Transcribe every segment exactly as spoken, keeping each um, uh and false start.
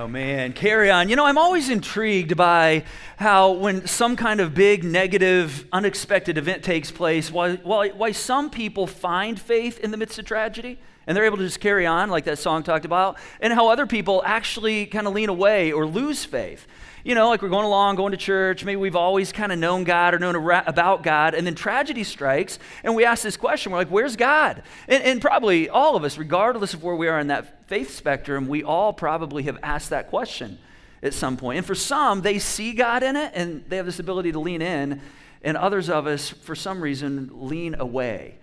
Oh man, carry on. You know, I'm always intrigued by how when some kind of big, negative, unexpected event takes place, why, why, why some people find faith in the midst of tragedy and they're able to just carry on like that song talked about, and how other people actually kind of lean away or lose faith. You know, like we're going along, going to church, maybe we've always kind of known God or known about God, and then tragedy strikes, and we ask this question, we're like, where's God? And, and probably all of us, regardless of where we are in that faith spectrum, we all probably have asked that question at some point. And for some, they see God in it, and they have this ability to lean in, and others of us, for some reason, lean away.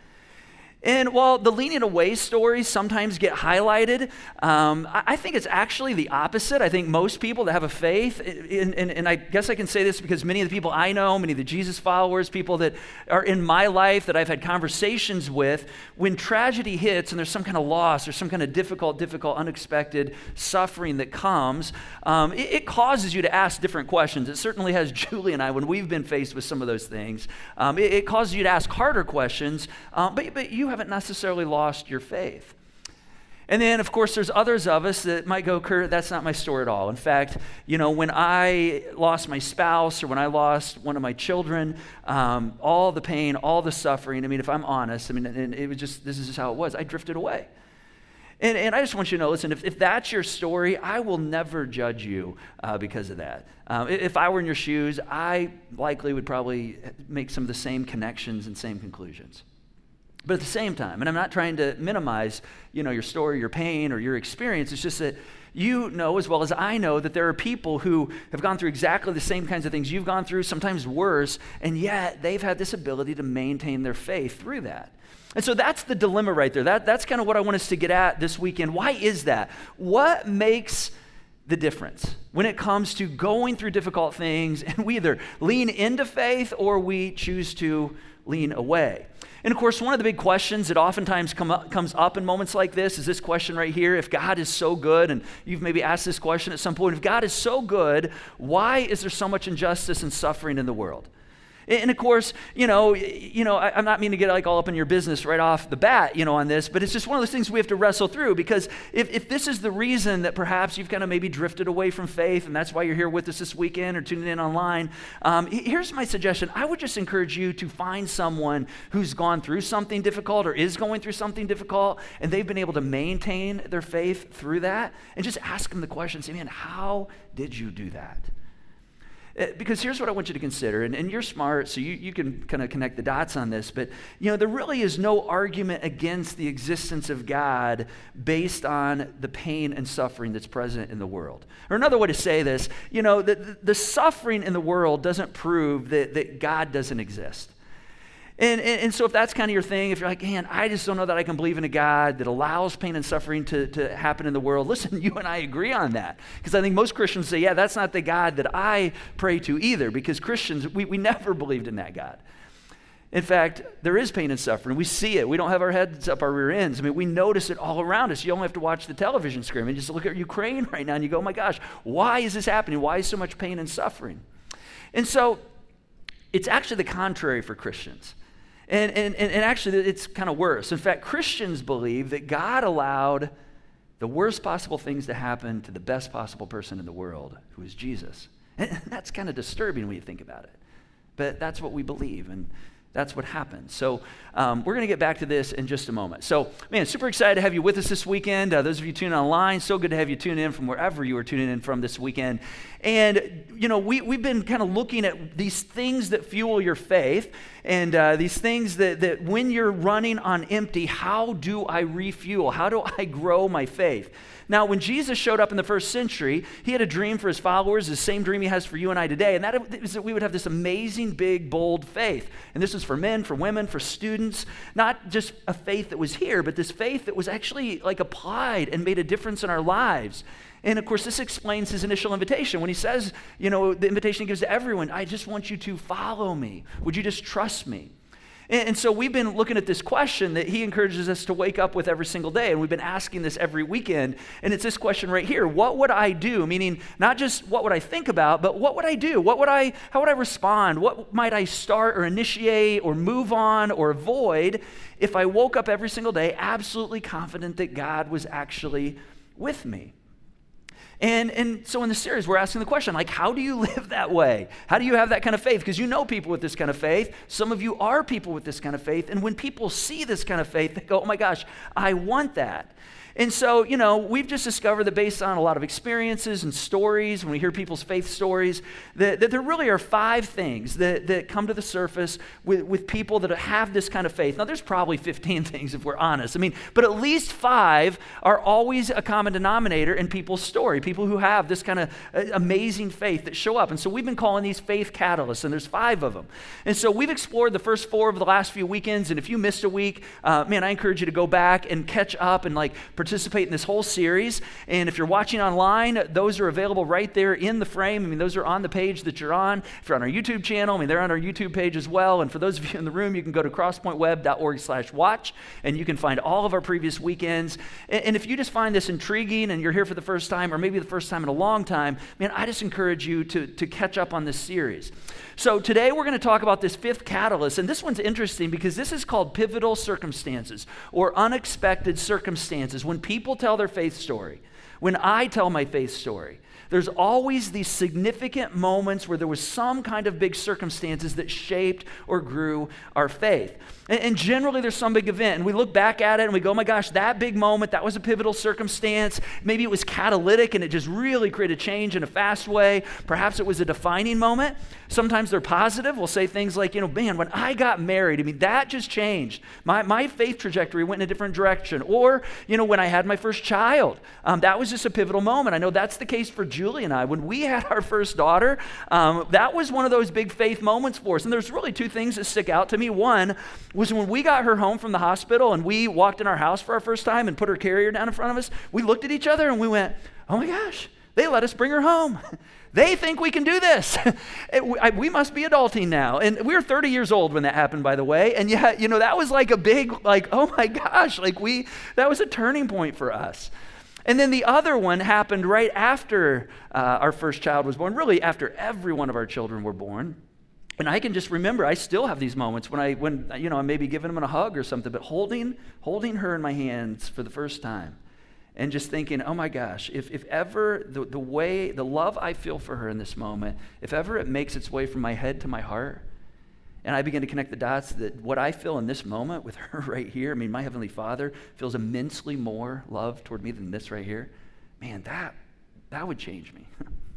And while the leaning away stories sometimes get highlighted, um, I, I think it's actually the opposite. I think most people that have a faith, and, and, and I guess I can say this because many of the people I know, many of the Jesus followers, people that are in my life that I've had conversations with, when tragedy hits and there's some kind of loss or some kind of difficult, difficult, unexpected suffering that comes, um, it, it causes you to ask different questions. It certainly has Julie and I when we've been faced with some of those things. Um, it, it causes you to ask harder questions, um, but, but you haven't necessarily lost your faith. And then, of course, there's others of us that might go, Kurt, that's not my story at all. In fact, you know, when I lost my spouse or when I lost one of my children, um, all the pain, all the suffering, I mean, if I'm honest, I mean, and it was just, this is just how it was. I drifted away. And, and I just want you to know, listen, if, if that's your story, I will never judge you uh, because of that. Um, if I were in your shoes, I likely would probably make some of the same connections and same conclusions. But at the same time, and I'm not trying to minimize, you know, your story, your pain, or your experience, it's just that you know as well as I know that there are people who have gone through exactly the same kinds of things you've gone through, sometimes worse, and yet they've had this ability to maintain their faith through that. And so that's the dilemma right there. That, that's kind of what I want us to get at this weekend. Why is that? What makes the difference when it comes to going through difficult things, and we either lean into faith or we choose to lean away? And of course, one of the big questions that oftentimes come up, comes up in moments like this is this question right here. If God is so good, and you've maybe asked this question at some point, if God is so good, why is there so much injustice and suffering in the world? And of course, you know, you know, I, I'm not meaning to get like all up in your business right off the bat, you know, on this, but it's just one of those things we have to wrestle through, because if, if this is the reason that perhaps you've kind of maybe drifted away from faith, and that's why you're here with us this weekend or tuning in online, um, here's my suggestion. I would just encourage you to find someone who's gone through something difficult or is going through something difficult, and they've been able to maintain their faith through that, and just ask them the question, say, man, how did you do that? Because here's what I want you to consider, and, and you're smart, so you, you can kind of connect the dots on this, but you know, there really is no argument against the existence of God based on the pain and suffering that's present in the world. Or another way to say this, you know, the, the suffering in the world doesn't prove that, that God doesn't exist. And, and, and so if that's kind of your thing, if you're like, man, I just don't know that I can believe in a God that allows pain and suffering to, to happen in the world, listen, you and I agree on that. Because I think most Christians say, yeah, that's not the God that I pray to either, because Christians, we, we never believed in that God. In fact, there is pain and suffering. We see it. We don't have our heads up our rear ends. I mean, we notice it all around us. You only have to watch the television screen and just look at Ukraine right now and you go, oh my gosh, why is this happening? Why is so much pain and suffering? And so it's actually the contrary for Christians. And, and, and actually, it's kind of worse. In fact, Christians believe that God allowed the worst possible things to happen to the best possible person in the world, who is Jesus. And that's kind of disturbing when you think about it. But that's what we believe, and that's what happens. So um, we're going to get back to this in just a moment. So, man, super excited to have you with us this weekend. Uh, those of you tuning online, so good to have you tune in from wherever you are tuning in from this weekend. And, you know, we, we've been kind of looking at these things that fuel your faith, and uh, these things that, that when you're running on empty, how do I refuel? How do I grow my faith? Now, when Jesus showed up in the first century, he had a dream for his followers, the same dream he has for you and I today, and that is that we would have this amazing, big, bold faith. And this is for men, for women, for students, not just a faith that was here, but this faith that was actually like applied and made a difference in our lives. And of course, this explains his initial invitation. When he says, you know, the invitation he gives to everyone, I just want you to follow me. Would you just trust me? And, and so we've been looking at this question that he encourages us to wake up with every single day. And we've been asking this every weekend. And it's this question right here. What would I do? Meaning not just what would I think about, but what would I do? What would I, how would I respond? What might I start or initiate or move on or avoid if I woke up every single day absolutely confident that God was actually with me? And, and so in the series, we're asking the question, like, how do you live that way? How do you have that kind of faith? Because you know people with this kind of faith. Some of you are people with this kind of faith. And when people see this kind of faith, they go, oh my gosh, I want that. And so, you know, we've just discovered that based on a lot of experiences and stories, when we hear people's faith stories, that, that there really are five things that, that come to the surface with, with people that have this kind of faith. Now, there's probably fifteen things if we're honest. I mean, but at least five are always a common denominator in people's story, people who have this kind of amazing faith that show up. And so we've been calling these faith catalysts, and there's five of them. And so we've explored the first four of the last few weekends, and if you missed a week, uh, man, I encourage you to go back and catch up and like participate in this whole series. And if you're watching online, those are available right there in the frame. I mean, those are on the page that you're on. If you're on our YouTube channel, I mean, they're on our YouTube page as well. And for those of you in the room, you can go to crosspointweb.org slash watch, and you can find all of our previous weekends. And, and if you just find this intriguing and you're here for the first time, or maybe the first time in a long time, man, I just encourage you to, to catch up on this series. So today we're going to talk about this fifth catalyst, and this one's interesting because this is called pivotal circumstances or unexpected circumstances. When people tell their faith story, when I tell my faith story, there's always these significant moments where there was some kind of big circumstances that shaped or grew our faith. And, and generally there's some big event, and we look back at it and we go, oh my gosh, that big moment, that was a pivotal circumstance. Maybe it was catalytic and it just really created change in a fast way. Perhaps it was a defining moment. Sometimes they're positive. We'll say things like, you know, man, when I got married, I mean, that just changed. My, my faith trajectory went in a different direction. Or, you know, when I had my first child, um, that was just a pivotal moment. I know that's the case for Julie and I. When we had our first daughter, um, that was one of those big faith moments for us. And there's really two things that stick out to me. One was when we got her home from the hospital and we walked in our house for our first time and put her carrier down in front of us, we looked at each other and we went, oh my gosh, they let us bring her home. They think we can do this. it, we, I, we must be adulting now. And we were thirty years old when that happened, by the way. And yet, you know, that was like a big, like, oh my gosh, like we, that was a turning point for us. And then the other one happened right after uh, our first child was born, really after every one of our children were born. And I can just remember, I still have these moments when I, when, you know, I'm maybe giving them a hug or something, but holding, holding her in my hands for the first time. And just thinking, oh my gosh, if, if ever the, the way, the love I feel for her in this moment, if ever it makes its way from my head to my heart, and I begin to connect the dots that what I feel in this moment with her right here, I mean, my Heavenly Father feels immensely more love toward me than this right here, man, that, that would change me.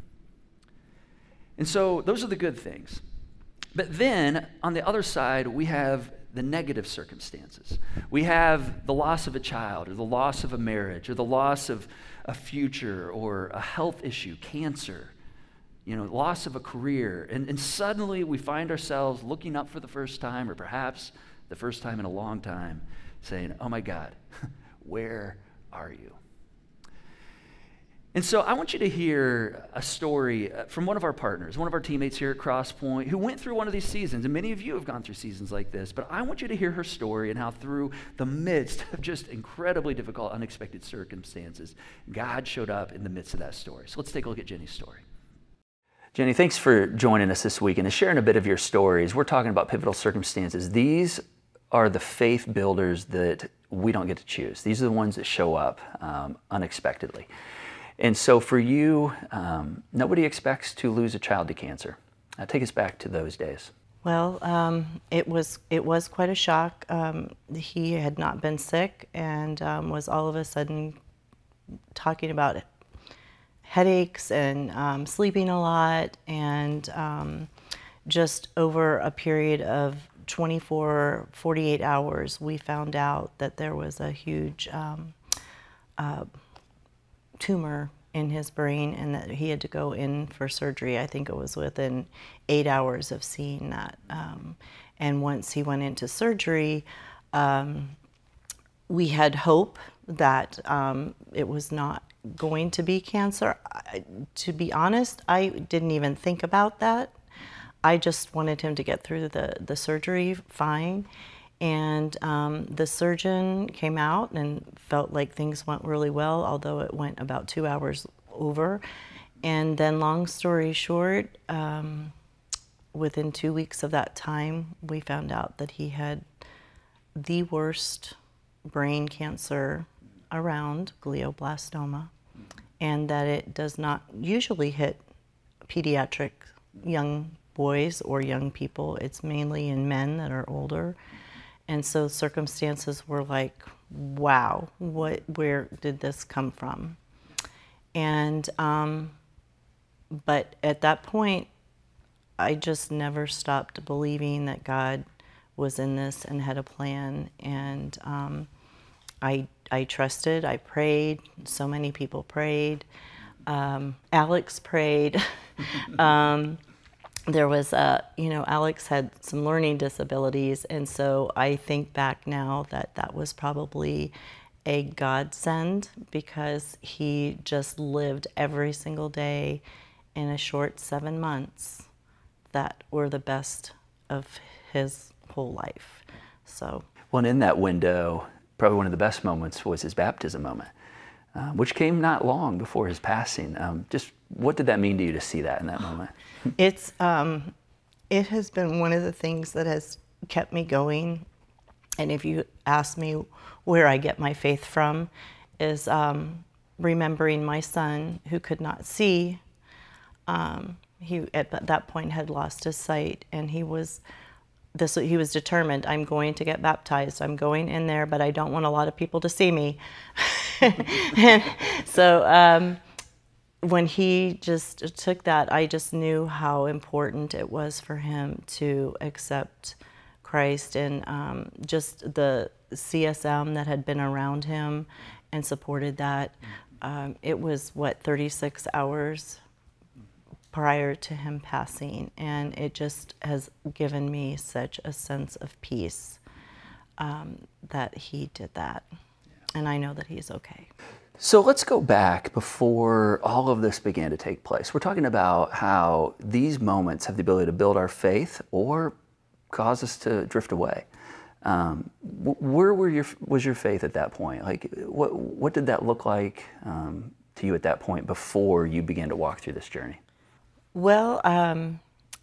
And so those are the good things. But then on the other side, we have the negative circumstances. We have the loss of a child, or the loss of a marriage, or the loss of a future, or a health issue, cancer, you know, loss of a career. And, and suddenly we find ourselves looking up for the first time, or perhaps the first time in a long time, saying, oh my God, where are you? And so I want you to hear a story from one of our partners, one of our teammates here at Crosspoint, who went through one of these seasons. And many of you have gone through seasons like this. But I want you to hear her story and how through the midst of just incredibly difficult, unexpected circumstances, God showed up in the midst of that story. So let's take a look at Jenny's story. Jenny, thanks for joining us this week and sharing a bit of your stories. We're talking about pivotal circumstances. These are the faith builders that we don't get to choose. These are the ones that show up um, unexpectedly. And so for you, um, nobody expects to lose a child to cancer. Uh, take us back to those days. Well, um, it was it was quite a shock. Um, he had not been sick and um, was all of a sudden talking about headaches and um, sleeping a lot, and um, just over a period of twenty-four, forty-eight hours, we found out that there was a huge um, uh, tumor in his brain and that he had to go in for surgery. I think it was within eight hours of seeing that. Um, and once he went into surgery, um, we had hope that um, it was not going to be cancer. I, to be honest, I didn't even think about that. I just wanted him to get through the, the surgery fine. And um, the surgeon came out and felt like things went really well, although it went about two hours over. And then long story short, um, within two weeks of that time, we found out that he had the worst brain cancer around, glioblastoma. and that it does not usually hit pediatric young boys or young people. It's mainly in men that are older. And so circumstances were like, wow, what, where did this come from? And, um, but at that point, I just never stopped believing that God was in this and had a plan. And um, I, I trusted, I prayed, so many people prayed. Um, Alex prayed. um, there was a, you know, Alex had some learning disabilities, and so I think back now that that was probably a godsend, because he just lived every single day in a short seven months that were the best of his whole life. So. Well, and in that window, probably one of the best moments was his baptism moment, uh, which came not long before his passing. Um, just what did that mean to you to see that in that moment? It's, um, it has been one of the things that has kept me going. And if you ask me where I get my faith from, is um, remembering my son who could not see. Um, he at that point had lost his sight, and he was this. He was determined. I'm going to get baptized. I'm going in there, but I don't want a lot of people to see me. And so um, when he just took that, I just knew how important it was for him to accept Christ, and um, just the C S M that had been around him and supported that. Um, it was, what, thirty-six hours prior to him passing, and it just has given me such a sense of peace um, that he did that, and I know that he's okay. So let's go back before all of this began to take place. We're talking about how these moments have the ability to build our faith or cause us to drift away. Um, where were your, was your faith at that point? Like, what, what did that look like um, to you at that point before you began to walk through this journey? Well, um,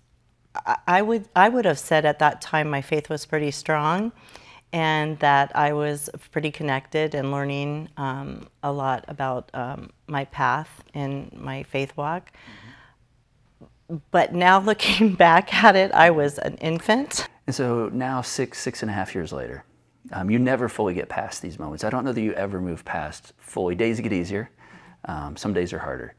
I would I would have said at that time my faith was pretty strong, and that I was pretty connected and learning um, a lot about um, my path in my faith walk. Mm-hmm. But now looking back at it, I was an infant. And so now, six, six and a half years later, um, you never fully get past these moments. I don't know that you ever move past fully. Days get easier. Um, some days are harder.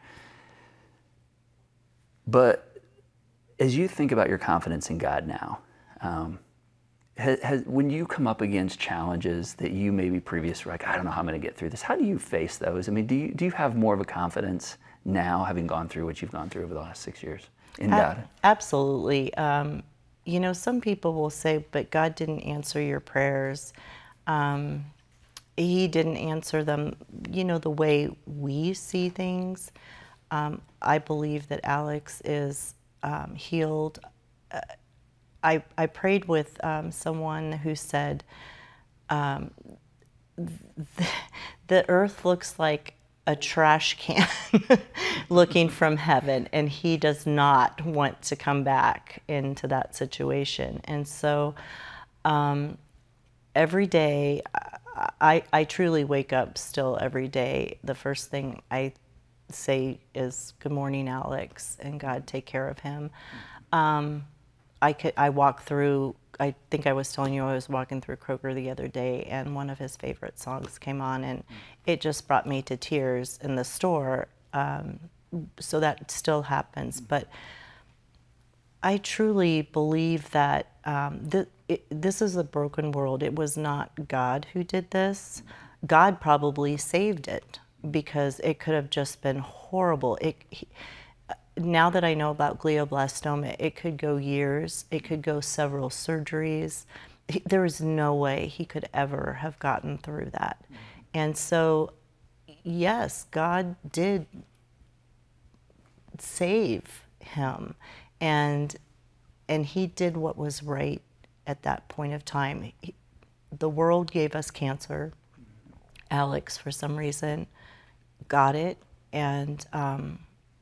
But as you think about your confidence in God now, um, has, has, when you come up against challenges that you maybe previously were like, I don't know how I'm going to get through this, how do you face those? I mean, do you, do you have more of a confidence now, having gone through what you've gone through over the last six years in God? Absolutely. Um, you know, some people will say, but God didn't answer your prayers. Um, he didn't answer them, you know, the way we see things. Um, I believe that Alex is um, healed. Uh, I, I prayed with um, someone who said, um, the, the earth looks like a trash can looking from heaven, and he does not want to come back into that situation. And so um, every day, I, I truly wake up still every day. The first thing I say is, good morning, Alex, and God, take care of him. Um, I, could, I walk through, I think I was telling you I was walking through Kroger the other day, and one of his favorite songs came on, and it just brought me to tears in the store. Um, so that still happens. But I truly believe that um, th it, this is a broken world. It was not God who did this. God probably saved it, because it could have just been horrible. It, he, now that I know about glioblastoma, it could go years, it could go several surgeries. He, there is no way he could ever have gotten through that. And so, yes, God did save him, and, and he did what was right at that point of time. He, the world gave us cancer. Alex, for some reason, got it, and um,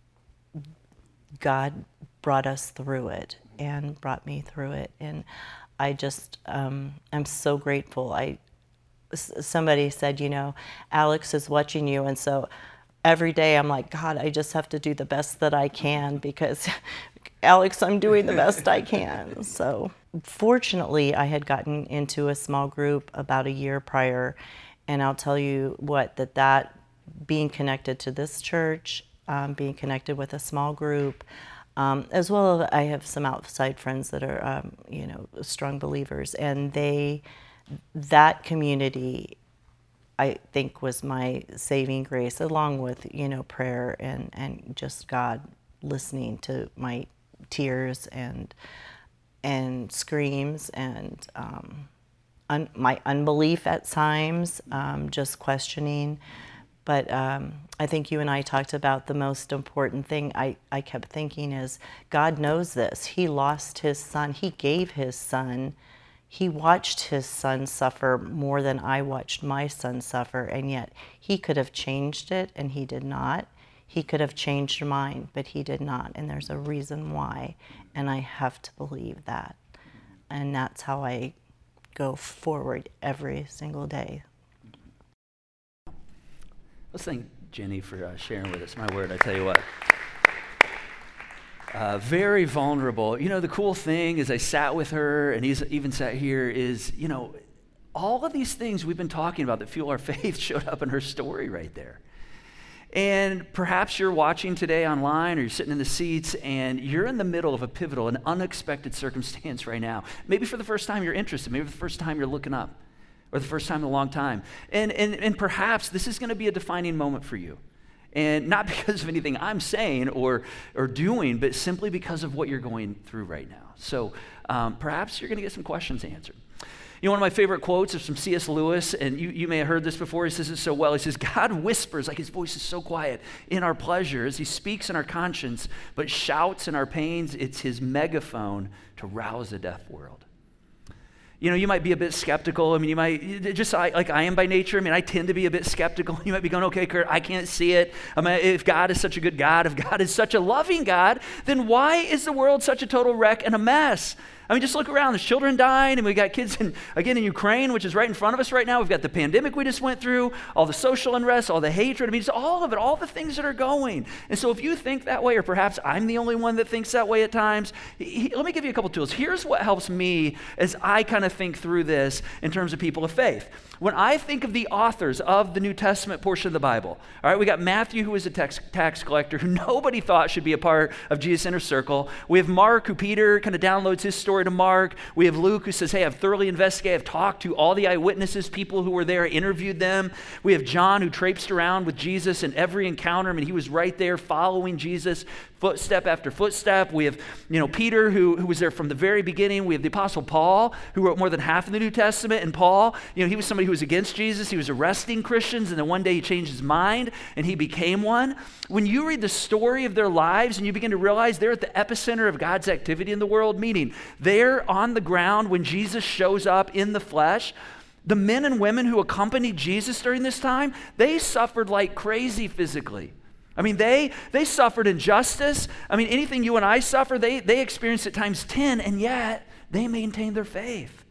God brought us through it and brought me through it. And I just, um, I'm so grateful. I, somebody said, you know, Alex is watching you, and so every day I'm like, God, I just have to do the best that I can because, Alex, I'm doing the best I can. So fortunately, I had gotten into a small group about a year prior, and I'll tell you what, that that being connected to this church, um, being connected with a small group, um, as well as I have some outside friends that are, um, you know, strong believers, and they, that community, I think, was my saving grace, along with, you know, prayer and, and just God listening to my tears and and screams and um, un, my unbelief at times, um, just questioning. But um, I think you and I talked about the most important thing I, I kept thinking is, God knows this. He lost his son. He gave his son. He watched his son suffer more than I watched my son suffer, and yet he could have changed it, and he did not. He could have changed mine, but he did not, and there's a reason why, and I have to believe that. And that's how I go forward every single day. Let's thank Jenny for uh, sharing with us. My word, I tell you what. Uh, very vulnerable. You know, the cool thing is I sat with her, and he's even sat here, is, you know, all of these things we've been talking about that fuel our faith showed up in her story right there. And perhaps you're watching today online, or you're sitting in the seats, and you're in the middle of a pivotal, an unexpected circumstance right now. Maybe for the first time you're interested. Maybe for the first time you're looking up, or the first time in a long time. And, and, and perhaps this is going to be a defining moment for you. And not because of anything I'm saying or, or doing, but simply because of what you're going through right now. So um, perhaps you're going to get some questions answered. You know, one of my favorite quotes is from C S Lewis, and you, you may have heard this before. He says it so well. He says, God whispers, like his voice is so quiet, in our pleasures. He speaks in our conscience, but shouts in our pains. It's his megaphone to rouse a deaf world. You know, you might be a bit skeptical. I mean, you might, just like I am by nature, I mean, I tend to be a bit skeptical. You might be going, okay, Kurt, I can't see it. I mean, if God is such a good God, if God is such a loving God, then why is the world such a total wreck and a mess? I mean, just look around. There's children dying, and we got kids, in, again, in Ukraine, which is right in front of us right now. We've got the pandemic we just went through, all the social unrest, all the hatred. I mean, it's all of it, all the things that are going. And so if you think that way, or perhaps I'm the only one that thinks that way at times, he, let me give you a couple tools. Here's what helps me as I kind of think through this in terms of people of faith. When I think of the authors of the New Testament portion of the Bible, all right, we got Matthew, who is a tax, tax collector, who nobody thought should be a part of Jesus' inner circle. We have Mark, who Peter kind of downloads his story to Mark. We have Luke, who says, hey, I've thoroughly investigated, I've talked to all the eyewitnesses, people who were there, interviewed them. We have John, who traipsed around with Jesus in every encounter. I mean, he was right there following Jesus, footstep after footstep. We have, you know, Peter, who, who was there from the very beginning. We have the Apostle Paul, who wrote more than half of the New Testament. And Paul, you know, he was somebody who was against Jesus. He was arresting Christians, and then one day he changed his mind, and he became one. When you read the story of their lives, and you begin to realize they're at the epicenter of God's activity in the world, meaning they're on the ground when Jesus shows up in the flesh. The men and women who accompanied Jesus during this time, they suffered like crazy physically. I mean, they they suffered injustice. I mean, anything you and I suffer, they, they experienced at times ten, and yet they maintained their faith.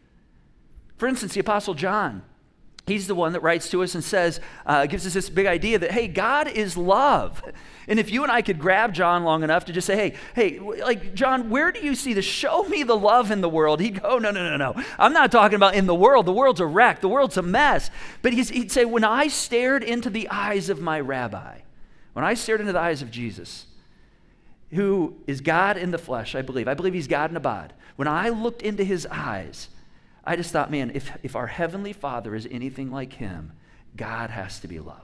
For instance, the Apostle John, he's the one that writes to us and says, uh, gives us this big idea that, hey, God is love. And if you and I could grab John long enough to just say, hey, hey, like, John, where do you see this? Show me the love in the world. He'd go, no, no, no, no. I'm not talking about in the world. The world's a wreck. The world's a mess. But he's, he'd say, when I stared into the eyes of my rabbi, when I stared into the eyes of Jesus, who is God in the flesh, I believe. I believe he's God in a bod. When I looked into his eyes, I just thought, man, if, if our Heavenly Father is anything like him, God has to be love.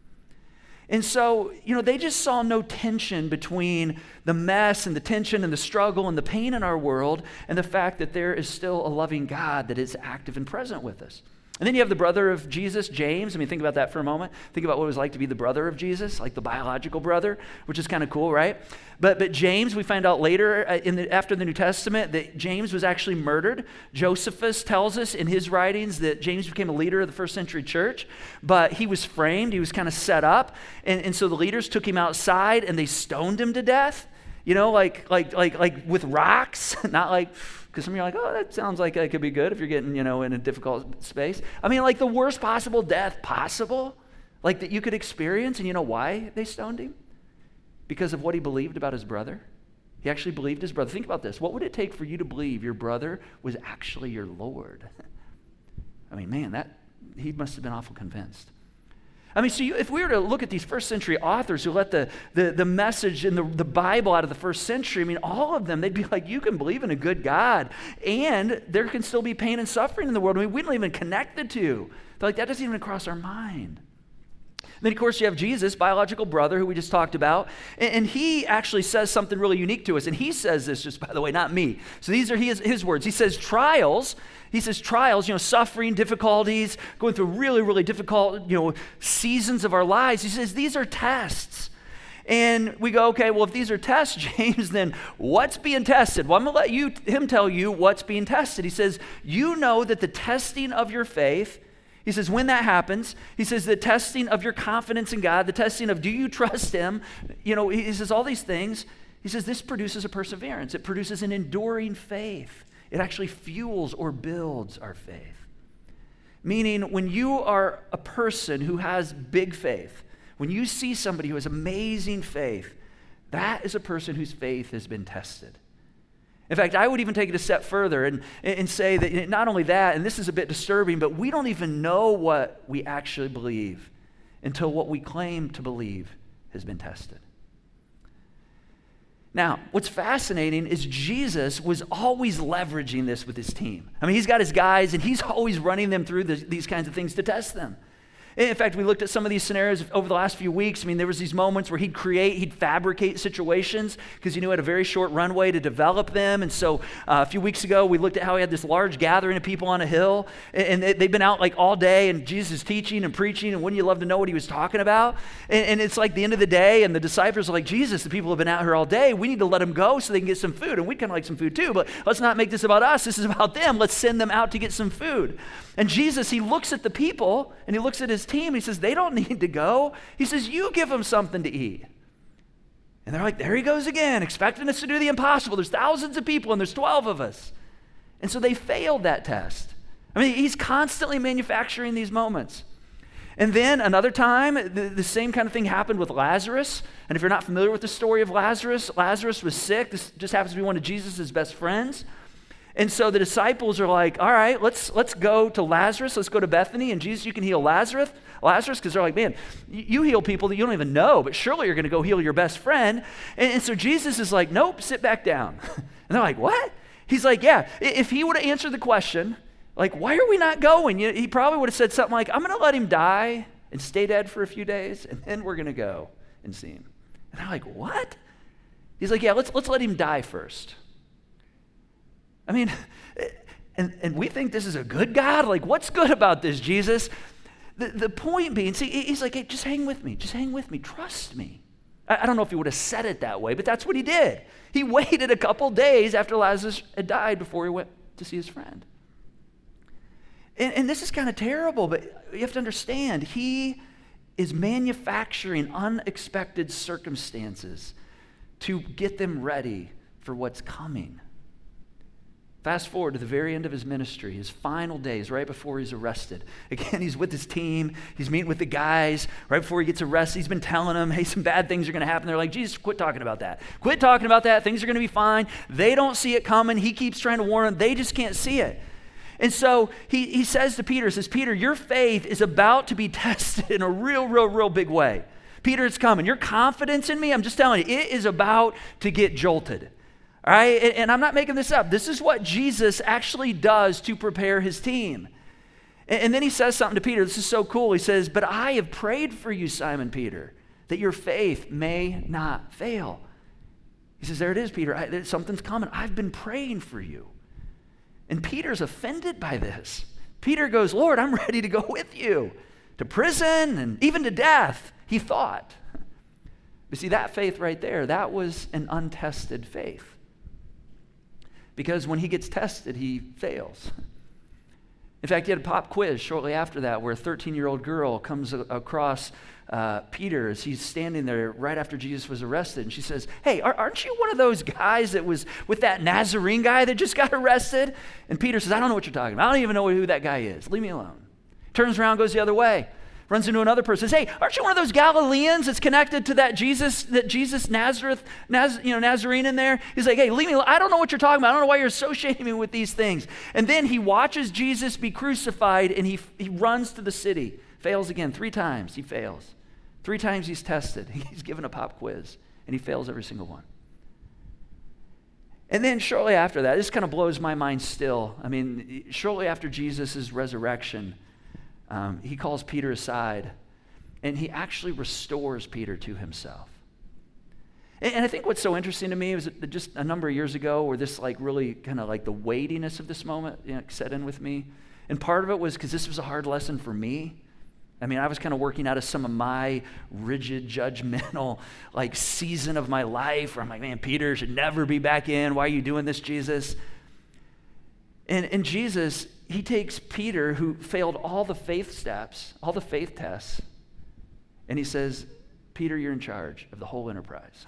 And so, you know, they just saw no tension between the mess and the tension and the struggle and the pain in our world and the fact that there is still a loving God that is active and present with us. And then you have the brother of Jesus, James. I mean, think about that for a moment. Think about what it was like to be the brother of Jesus, like the biological brother, which is kind of cool, right? But but James, we find out later in the, after the New Testament that James was actually murdered. Josephus tells us in his writings that James became a leader of the first century church, but he was framed, he was kind of set up, and, and so the leaders took him outside and they stoned him to death, you know, like like like like with rocks, not like... Because some of you are like, oh, that sounds like it could be good if you're getting, you know, in a difficult space. I mean, like the worst possible death possible. like that you could experience. And you know why they stoned him? Because of what he believed about his brother. He actually believed his brother. Think about this. What would it take for you to believe your brother was actually your Lord? I mean, man, that he must have been awful convinced. I mean, so you, if we were to look at these first century authors who let the, the, the message in the, the Bible out of the first century, I mean, all of them, they'd be like, you can believe in a good God, and there can still be pain and suffering in the world. I mean, we don't even connect the two. They're like, that doesn't even cross our mind. Then, of course, you have Jesus, biological brother, who we just talked about, and, and he actually says something really unique to us, and he says this, just by the way, not me. So these are his, his words. He says trials, he says trials, you know, suffering, difficulties, going through really, really difficult, you know, seasons of our lives. He says these are tests. And we go, okay, well, if these are tests, James, then what's being tested? Well, I'm going to let you, him tell you what's being tested. He says, you know that the testing of your faith, he says, when that happens, he says the testing of your confidence in God, the testing of do you trust him, you know, he says all these things. He says this produces a perseverance. It produces an enduring faith. It actually fuels or builds our faith. Meaning when you are a person who has big faith, when you see somebody who has amazing faith, that is a person whose faith has been tested. In fact, I would even take it a step further and, and say that not only that, and this is a bit disturbing, but we don't even know what we actually believe until what we claim to believe has been tested. Now, what's fascinating is Jesus was always leveraging this with his team. I mean, he's got his guys, and he's always running them through the, these kinds of things to test them. In fact, we looked at some of these scenarios over the last few weeks. I mean, there was these moments where he'd create, he'd fabricate situations because he knew he had a very short runway to develop them. And so uh, a few weeks ago, we looked at how he had this large gathering of people on a hill. And, and they've been out like all day, and Jesus is teaching and preaching, and wouldn't you love to know what he was talking about? And, and it's like the end of the day, and the disciples are like, Jesus, the people have been out here all day. We need to let them go so they can get some food. And we'd kind of like some food too, but let's not make this about us. This is about them. Let's send them out to get some food. And Jesus, he looks at the people, and he looks at his team, and he says, they don't need to go. He says, you give them something to eat. And they're like, there he goes again, expecting us to do the impossible. There's thousands of people, and there's twelve of us. And so they failed that test. I mean, he's constantly manufacturing these moments. And then another time, the, the same kind of thing happened with Lazarus. And if you're not familiar with the story of Lazarus, Lazarus was sick. This just happens to be one of Jesus' best friends. And so the disciples are like, all right, let's let's go to Lazarus. Let's go to Bethany. And Jesus, you can heal Lazarus. Lazarus, because they're like, man, you heal people that you don't even know, but surely you're going to go heal your best friend. And, and so Jesus is like, nope, sit back down. And they're like, what? He's like, yeah, if he would have answered the question, like, why are we not going? You know, he probably would have said something like, I'm going to let him die and stay dead for a few days, and then we're going to go and see him. And they're like, what? He's like, yeah, let's let's let him die first. I mean, and, and we think this is a good God? Like, what's good about this, Jesus? The, the point being, see, he's like, hey, just hang with me. Just hang with me. Trust me. I, I don't know if he would have said it that way, but that's what he did. He waited a couple days after Lazarus had died before he went to see his friend. And, and this is kind of terrible, but you have to understand, he is manufacturing unexpected circumstances to get them ready for what's coming. Fast forward to the very end of his ministry, his final days, right before he's arrested. Again, he's with his team. He's meeting with the guys. Right before he gets arrested, he's been telling them, hey, some bad things are going to happen. They're like, Jesus, quit talking about that. Quit talking about that. Things are going to be fine. They don't see it coming. He keeps trying to warn them. They just can't see it. And so he, he says to Peter, says, Peter, your faith is about to be tested in a real, real, real big way. Peter, it's coming. Your confidence in me, I'm just telling you, it is about to get jolted. All right, and, and I'm not making this up. This is what Jesus actually does to prepare his team. And, and then he says something to Peter. This is so cool. He says, but I have prayed for you, Simon Peter, that your faith may not fail. He says, there it is, Peter. I, something's coming. I've been praying for you. And Peter's offended by this. Peter goes, Lord, I'm ready to go with you to prison and even to death, he thought. But see, that faith right there, that was an untested faith. Because when he gets tested, he fails. In fact, he had a pop quiz shortly after that where a thirteen-year-old girl comes a- across uh, Peter as he's standing there right after Jesus was arrested. And she says, hey, aren't you one of those guys that was with that Nazarene guy that just got arrested? And Peter says, I don't know what you're talking about. I don't even know who that guy is. Leave me alone. Turns around, goes the other way. runs into another person, says, hey, aren't you one of those Galileans that's connected to that Jesus, that Jesus Nazareth, Naz, you know, Nazarene in there? He's like, hey, leave me alone. I don't know what you're talking about. I don't know why you're associating me with these things. And then he watches Jesus be crucified, and he, he runs to the city, fails again. Three times he fails. Three times he's tested. He's given a pop quiz, and he fails every single one. And then shortly after that, this kind of blows my mind still. I mean, shortly after Jesus' resurrection, Um, he calls Peter aside, and he actually restores Peter to himself. And, and I think what's so interesting to me was that just a number of years ago, where this like really kind of like the weightiness of this moment, you know, set in with me. And part of it was because this was a hard lesson for me. I mean, I was kind of working out of some of my rigid, judgmental, like season of my life where I'm like, man, Peter should never be back in. Why are you doing this, Jesus? And, and Jesus, he takes Peter, who failed all the faith steps, all the faith tests, and he says, Peter, you're in charge of the whole enterprise.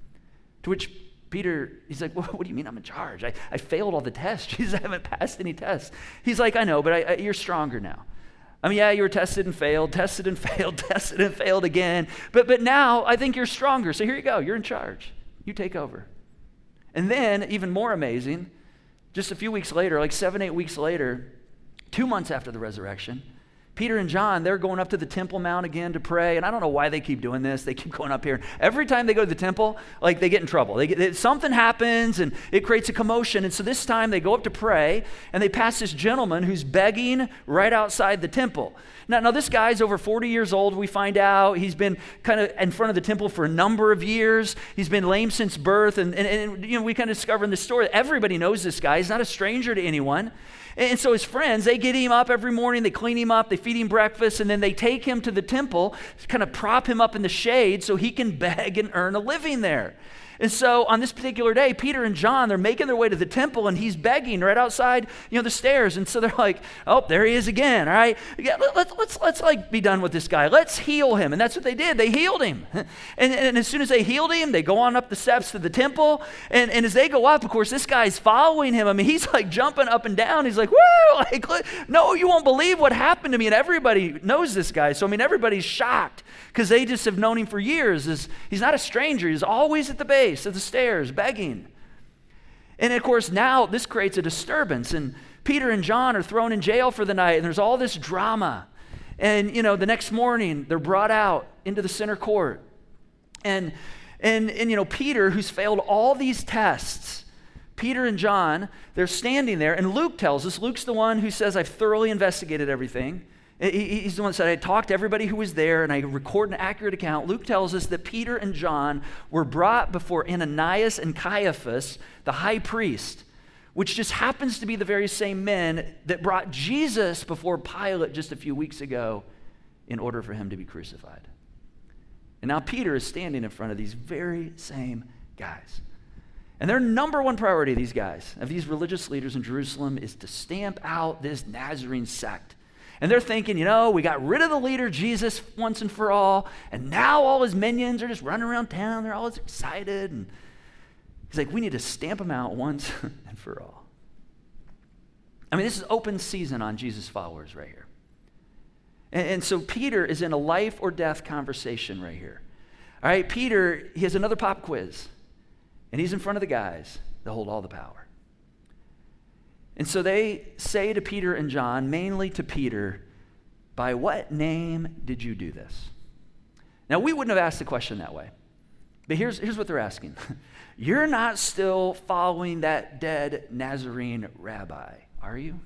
To which Peter, he's like, what, what do you mean I'm in charge? I, I failed all the tests. Jesus, I haven't passed any tests. He's like, I know, but I, I, you're stronger now. I mean, yeah, you were tested and failed, tested and failed, tested and failed again, but, but now I think you're stronger. So here you go. You're in charge. You take over. And then, even more amazing, just a few weeks later, like seven, eight weeks later, two months after the resurrection, Peter and John, they're going up to the Temple Mount again to pray. And I don't know why they keep doing this. They keep going up here. Every time they go to the temple, like they get in trouble. They get, something happens and it creates a commotion. And so this time they go up to pray and they pass this gentleman who's begging right outside the temple. Now, now this guy's over forty years old, we find out. He's been kind of in front of the temple for a number of years. He's been lame since birth. And, and, and you know, we kind of discover in this story, everybody knows this guy. He's not a stranger to anyone. And so his friends, they get him up every morning, they clean him up, they feed him breakfast, and then they take him to the temple, kind of prop him up in the shade so he can beg and earn a living there. And so on this particular day, Peter and John, they're making their way to the temple, and he's begging right outside, you know, the stairs. And so they're like, oh, there he is again, all right? Yeah, let, let's, let's, let's like be done with this guy. Let's heal him. And that's what they did. They healed him. And, and as soon as they healed him, they go on up the steps to the temple. And, and as they go up, of course, this guy's following him. I mean, he's like jumping up and down. He's like, woo, like, no, you won't believe what happened to me. And everybody knows this guy. So, I mean, everybody's shocked because they just have known him for years. He's not a stranger. He's always at the base of the stairs begging. And of course now this creates a disturbance, and Peter and John are thrown in jail for the night, and there's all this drama. And you know, the next morning they're brought out into the center court, and and and you know, Peter, who's failed all these tests, Peter and John, they're standing there, and Luke tells us, Luke's the one who says, I've thoroughly investigated everything. He's the one that said, I talked to everybody who was there and I record an accurate account. Luke tells us that Peter and John were brought before Ananias and Caiaphas, the high priest, which just happens to be the very same men that brought Jesus before Pilate just a few weeks ago in order for him to be crucified. And now Peter is standing in front of these very same guys. And their number one priority, these guys, of these religious leaders in Jerusalem, is to stamp out this Nazarene sect. And they're thinking, you know, we got rid of the leader, Jesus, once and for all, and now all his minions are just running around town. They're all excited. And he's like, we need to stamp him out once and for all. I mean, this is open season on Jesus' followers right here. And, and so Peter is in a life or death conversation right here. All right, Peter, he has another pop quiz, and he's in front of the guys that hold all the power. And so they say to Peter and John, mainly to Peter, by what name did you do this? Now, we wouldn't have asked the question that way. But here's, here's what they're asking. You're not still following that dead Nazarene rabbi, are you?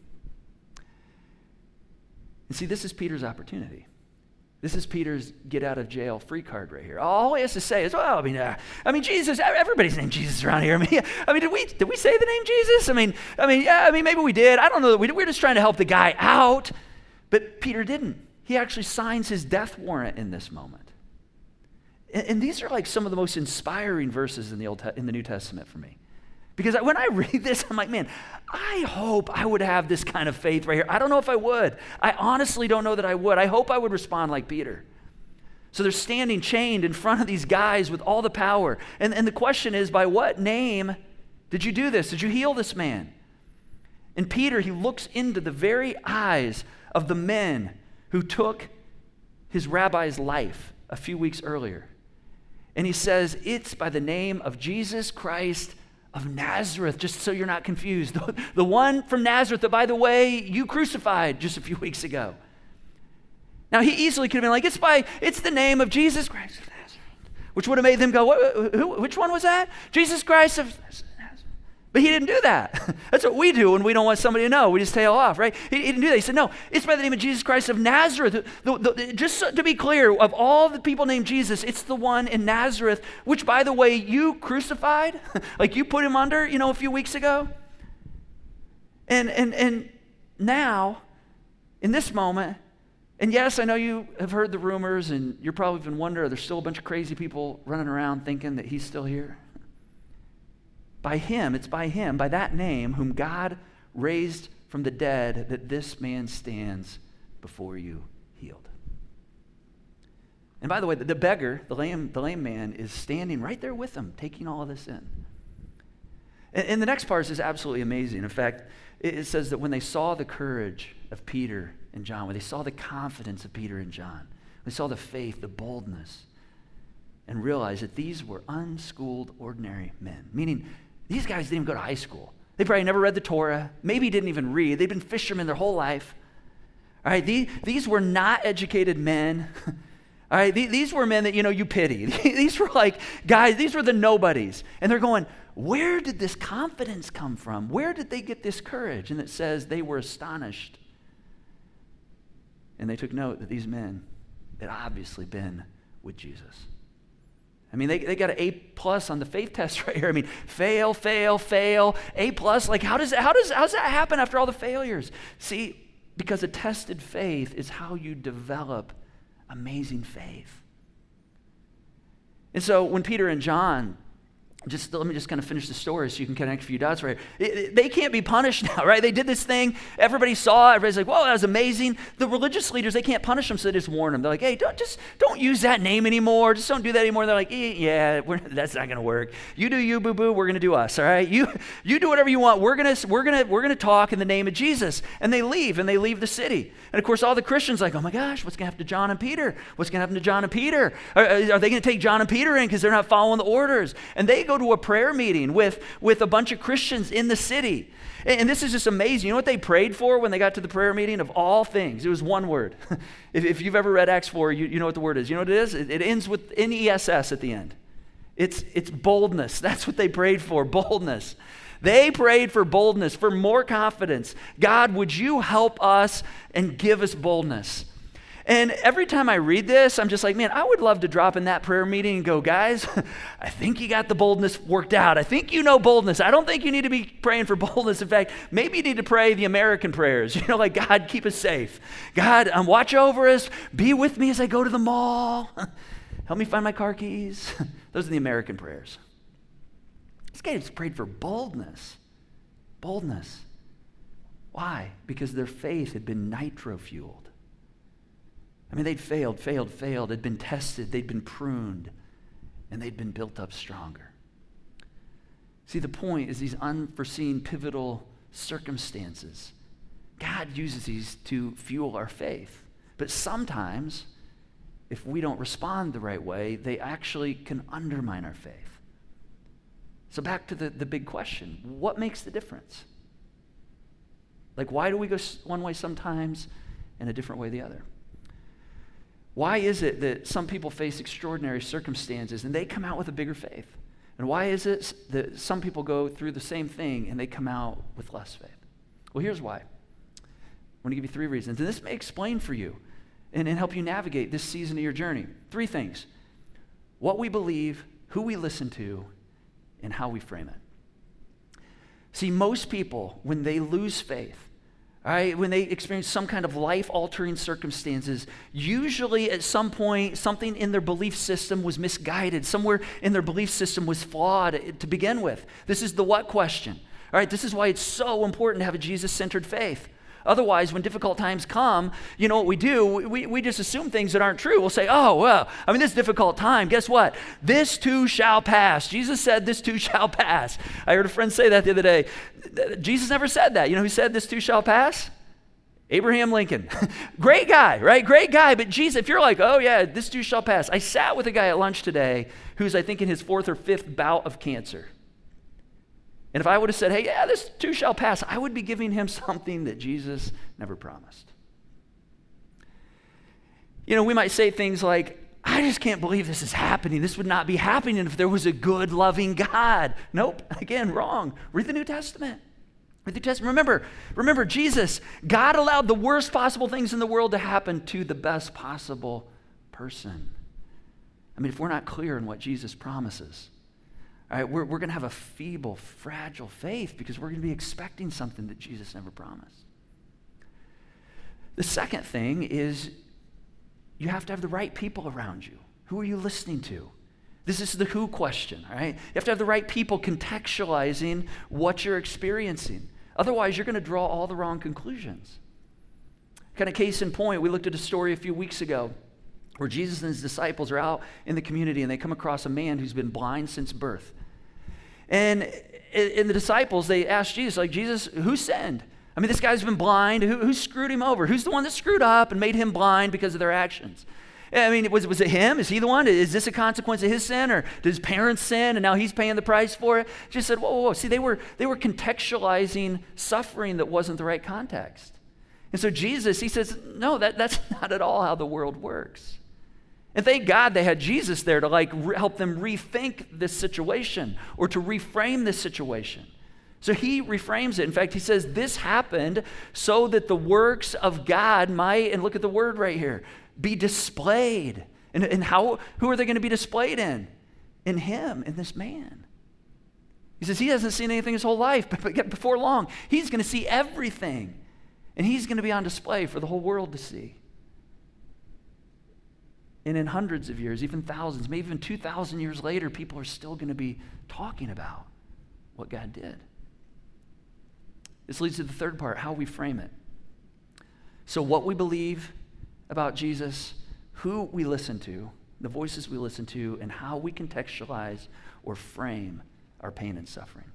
And see, this is Peter's opportunity. This is Peter's get out of jail free card right here. All he has to say is, well, I mean, uh, I mean, Jesus, everybody's named Jesus around here. I mean, I mean, did we did we say the name Jesus? I mean, I mean, yeah, I mean, maybe we did. I don't know. We, we're just trying to help the guy out. But Peter didn't. He actually signs his death warrant in this moment. And, and these are like some of the most inspiring verses in the Old in the New Testament for me. Because when I read this, I'm like, man, I hope I would have this kind of faith right here. I don't know if I would. I honestly don't know that I would. I hope I would respond like Peter. So they're standing chained in front of these guys with all the power. And, and the question is, by what name did you do this? Did you heal this man? And Peter, he looks into the very eyes of the men who took his rabbi's life a few weeks earlier. And he says, it's by the name of Jesus Christ of Nazareth, just so you're not confused. The, the one from Nazareth that, by the way, you crucified just a few weeks ago. Now, he easily could have been like, it's by, it's the name of Jesus Christ of Nazareth, which would have made them go, what, who, which one was that? Jesus Christ of Nazareth. But he didn't do that. That's what we do when we don't want somebody to know. We just tail off, right? He, he didn't do that. He said, no, it's by the name of Jesus Christ of Nazareth. The, the, the, just so, to be clear, of all the people named Jesus, it's the one in Nazareth, which, by the way, you crucified, like you put him under, you know, a few weeks ago. And, and, and now, in this moment, and yes, I know you have heard the rumors, and you're probably been wondering, there's still a bunch of crazy people running around thinking that he's still here. By him, it's by him, by that name, whom God raised from the dead, that this man stands before you healed. And by the way, the, the beggar, the lame, the lame man, is standing right there with him, taking all of this in. And, and the next part is absolutely amazing. In fact, it, it says that when they saw the courage of Peter and John, when they saw the confidence of Peter and John, when they saw the faith, the boldness, and realized that these were unschooled, ordinary men, meaning these guys didn't even go to high school. They probably never read the Torah, maybe didn't even read. They've been fishermen their whole life. All right, these, these were not educated men. All right, these, these were men that, you know, you pity. These were like guys, these were the nobodies. And they're going, where did this confidence come from? Where did they get this courage? And it says they were astonished. And they took note that these men had obviously been with Jesus. I mean, they, they got an A plus on the faith test right here. I mean, fail, fail, fail, A plus. Like, how does how does how does that happen after all the failures? See, because a tested faith is how you develop amazing faith. And so when Peter and John, just let me just kind of finish the story so you can connect a few dots right here. It, it, they can't be punished now, right? They did this thing. Everybody saw it. Everybody's like, whoa, that was amazing. The religious leaders, they can't punish them, so they just warn them. They're like, hey, don't just don't use that name anymore. Just don't do that anymore. They're like, eh, yeah, we're, that's not going to work. You do you, boo-boo. We're going to do us, all right? You you do whatever you want. We're going to we're going to we're going to talk in the name of Jesus. And they leave, and they leave the city. And of course, all the Christians like, oh my gosh, what's going to happen to John and Peter? What's going to happen to John and Peter? Are, are they going to take John and Peter in because they're not following the orders? And they go to a prayer meeting with, with a bunch of Christians in the city. And, and this is just amazing. You know what they prayed for when they got to the prayer meeting? Of all things, it was one word. if, if you've ever read Acts four, you, you know what the word is. You know what it is? It, it ends with N E S S at the end. It's, it's boldness. That's what they prayed for, boldness. They prayed for boldness, for more confidence. God, would you help us and give us boldness? And every time I read this, I'm just like, man, I would love to drop in that prayer meeting and go, guys, I think you got the boldness worked out. I think you know boldness. I don't think you need to be praying for boldness. In fact, maybe you need to pray the American prayers. You know, like, God, keep us safe. God, um, watch over us. Be with me as I go to the mall. Help me find my car keys. Those are the American prayers. This guy just prayed for boldness. Boldness. Why? Because their faith had been nitro-fueled. I mean, they'd failed, failed, failed. They'd been tested. They'd been pruned. And they'd been built up stronger. See, the point is these unforeseen, pivotal circumstances. God uses these to fuel our faith. But sometimes, if we don't respond the right way, they actually can undermine our faith. So back to the, the big question. What makes the difference? Like, why do we go one way sometimes and a different way the other? Why is it that some people face extraordinary circumstances and they come out with a bigger faith? And why is it that some people go through the same thing and they come out with less faith? Well, here's why. I'm going to give you three reasons. And this may explain for you and, and help you navigate this season of your journey. Three things. What we believe, who we listen to, and how we frame it. See, most people, when they lose faith, all right, when they experience some kind of life-altering circumstances, usually at some point, something in their belief system was misguided. Somewhere in their belief system was flawed to begin with. This is the what question. All right, this is why it's so important to have a Jesus-centered faith. Otherwise, when difficult times come, you know what we do? We, we just assume things that aren't true. We'll say, oh, well, I mean, this difficult time, guess what? This too shall pass. Jesus said, this too shall pass. I heard a friend say that the other day. Jesus never said that. You know who said this too shall pass? Abraham Lincoln, great guy, right? Great guy. But Jesus, if you're like, oh yeah, this too shall pass. I sat with a guy at lunch today who's, I think, in his fourth or fifth bout of cancer. And if I would have said, hey, yeah, this too shall pass, I would be giving him something that Jesus never promised. You know, we might say things like, I just can't believe this is happening. This would not be happening if there was a good, loving God. Nope, again, wrong. Read the New Testament. Read the New Testament. Remember, remember, Jesus, God allowed the worst possible things in the world to happen to the best possible person. I mean, if we're not clear in what Jesus promises, all right, we're, we're going to have a feeble, fragile faith because we're going to be expecting something that Jesus never promised. The second thing is you have to have the right people around you. Who are you listening to? This is the who question, all right? You have to have the right people contextualizing what you're experiencing. Otherwise, you're going to draw all the wrong conclusions. Kind of case in point, we looked at a story a few weeks ago where Jesus and his disciples are out in the community and they come across a man who's been blind since birth. And in the disciples, they asked Jesus, like, Jesus, who sinned? I mean, this guy's been blind. Who, who screwed him over? Who's the one that screwed up and made him blind because of their actions? I mean, was, was it him? Is he the one? Is this a consequence of his sin? Or did his parents sin and now he's paying the price for it? Jesus said, whoa, whoa, whoa. See, they were, they were contextualizing suffering that wasn't the right context. And so Jesus, he says, no, that, that's not at all how the world works. And thank God they had Jesus there to like re- help them rethink this situation or to reframe this situation. So he reframes it. In fact, he says this happened so that the works of God might, and look at the word right here, be displayed. And, and how? Who are they going to be displayed in? In him, in this man. He says he hasn't seen anything his whole life, but before long, he's going to see everything. And he's going to be on display for the whole world to see. And in hundreds of years, even thousands, maybe even two thousand years later, people are still going to be talking about what God did. This leads to the third part, how we frame it. So what we believe about Jesus, who we listen to, the voices we listen to, and how we contextualize or frame our pain and suffering.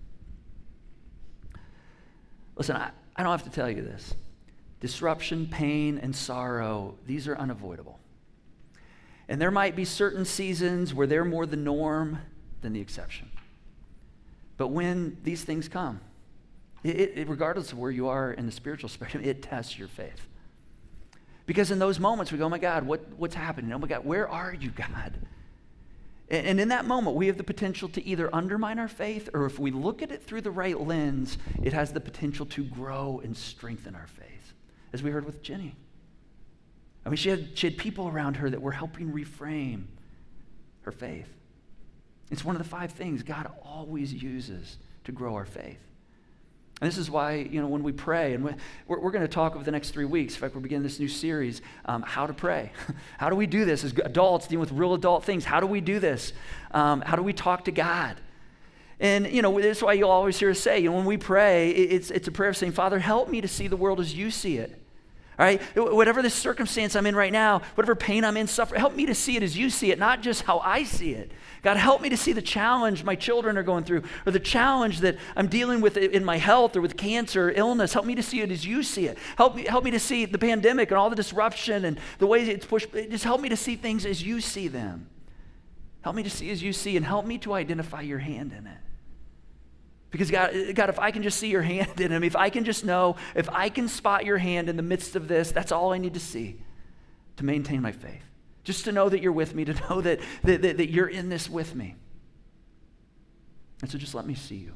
Listen, I, I don't have to tell you this. Disruption, pain, and sorrow, these are unavoidable. And there might be certain seasons where they're more the norm than the exception. But when these things come, It, it, regardless of where you are in the spiritual spectrum, it tests your faith. Because in those moments, we go, oh my God, what, what's happening? Oh my God, where are you, God? And, and in that moment, we have the potential to either undermine our faith, or if we look at it through the right lens, it has the potential to grow and strengthen our faith. As we heard with Jenny. I mean, she had, she had people around her that were helping reframe her faith. It's one of the five things God always uses to grow our faith. And this is why, you know, when we pray, and we're, we're going to talk over the next three weeks, in fact, we're beginning this new series, um, how to pray. How do we do this as adults dealing with real adult things? How do we do this? Um, how do we talk to God? And, you know, that's why you'll always hear us say, you know, when we pray, it's, it's a prayer of saying, Father, help me to see the world as you see it. All right, whatever the circumstance I'm in right now, whatever pain I'm in, suffer, help me to see it as you see it, not just how I see it. God, help me to see the challenge my children are going through, or the challenge that I'm dealing with in my health or with cancer or illness. Help me to see it as you see it. Help me, help me to see the pandemic and all the disruption and the ways it's pushed. Just help me to see things as you see them. Help me to see as you see, and help me to identify your hand in it. Because God, God, if I can just see your hand in him, if I can just know, if I can spot your hand in the midst of this, that's all I need to see to maintain my faith. Just to know that you're with me, to know that, that, that, that you're in this with me. And so just let me see you.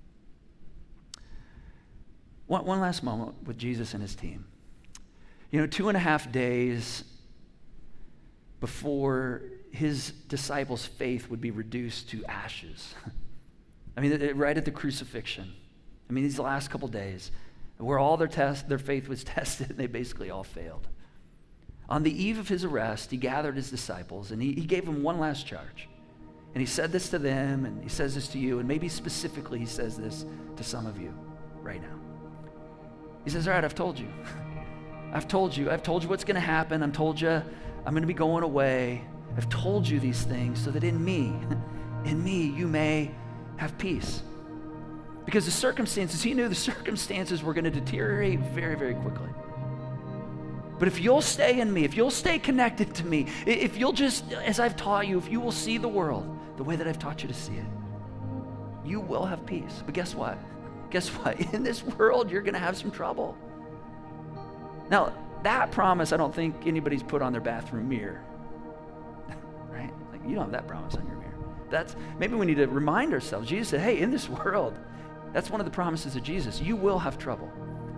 One, one last moment with Jesus and his team. You know, two and a half days before his disciples' faith would be reduced to ashes. I mean, right at the crucifixion. I mean, these last couple days, where all their test, their faith was tested, and they basically all failed. On the eve of his arrest, he gathered his disciples, and he, he gave them one last charge. And he said this to them, and he says this to you, and maybe specifically he says this to some of you right now. He says, all right, I've told you. I've told you. I've told you what's going to happen. I've told you I'm going to be going away. I've told you these things so that in me, in me, you may have peace. Because the circumstances, he knew the circumstances were going to deteriorate very, very quickly. But if you'll stay in me, if you'll stay connected to me, if you'll just, as I've taught you, if you will see the world the way that I've taught you to see it, you will have peace. But guess what? Guess what? In this world, you're going to have some trouble. Now, that promise, I don't think anybody's put on their bathroom mirror. Right? Like, you don't have that promise on your mirror. That's, maybe we need to remind ourselves. Jesus said, hey, in this world, that's one of the promises of Jesus. You will have trouble.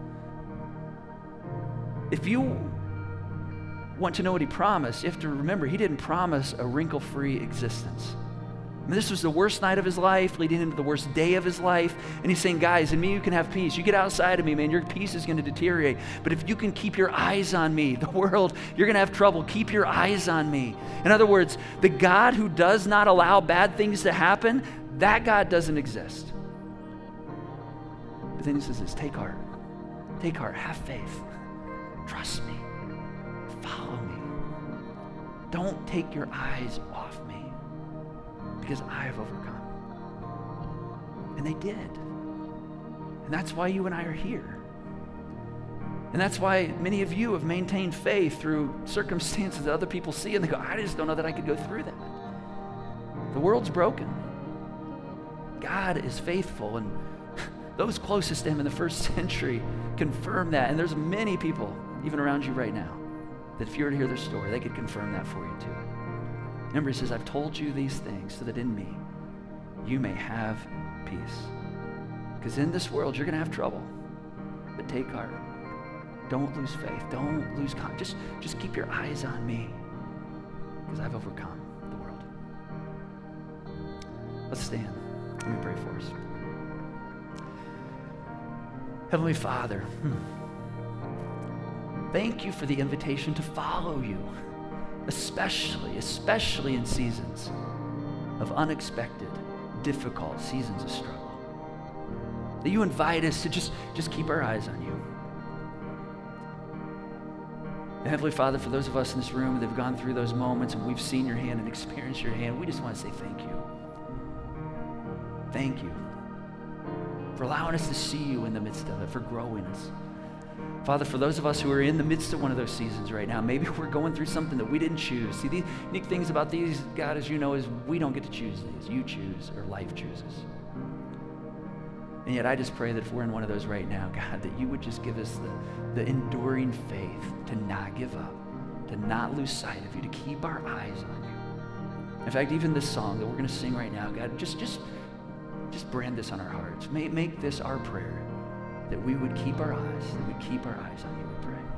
If you want to know what he promised, you have to remember he didn't promise a wrinkle-free existence. I mean, this was the worst night of his life, leading into the worst day of his life. And he's saying, guys, in me you can have peace. You get outside of me, man, your peace is going to deteriorate. But if you can keep your eyes on me, the world, you're going to have trouble. Keep your eyes on me. In other words, the God who does not allow bad things to happen, that God doesn't exist. But then he says this, take heart. Take heart. Have faith. Trust me. Follow me. Don't take your eyes off me. Because I have overcome. And they did. And that's why you and I are here. And that's why many of you have maintained faith through circumstances that other people see and they go, I just don't know that I could go through that. The world's broken. God is faithful, and those closest to him in the first century confirm that. And there's many people, even around you right now, that if you were to hear their story, they could confirm that for you too. Remember, he says, I've told you these things so that in me you may have peace. Because in this world, you're going to have trouble. But take heart. Don't lose faith. Don't lose confidence. Just, just keep your eyes on me. Because I've overcome the world. Let's stand. Let me pray for us. Heavenly Father, thank you for the invitation to follow you. Especially, especially in seasons of unexpected, difficult seasons of struggle. That you invite us to just, just keep our eyes on you. And Heavenly Father, for those of us in this room that have gone through those moments and we've seen your hand and experienced your hand, we just want to say thank you. Thank you for allowing us to see you in the midst of it, for growing us. Father, for those of us who are in the midst of one of those seasons right now, maybe we're going through something that we didn't choose. See, the unique things about these, God, as you know, is we don't get to choose these. You choose, or life chooses. And yet I just pray that if we're in one of those right now, God, that you would just give us the, the enduring faith to not give up, to not lose sight of you, to keep our eyes on you. In fact, even this song that we're going to sing right now, God, just, just, just brand this on our hearts. Make, make this our prayer. That we would keep our eyes, that we keep our eyes on you, we pray.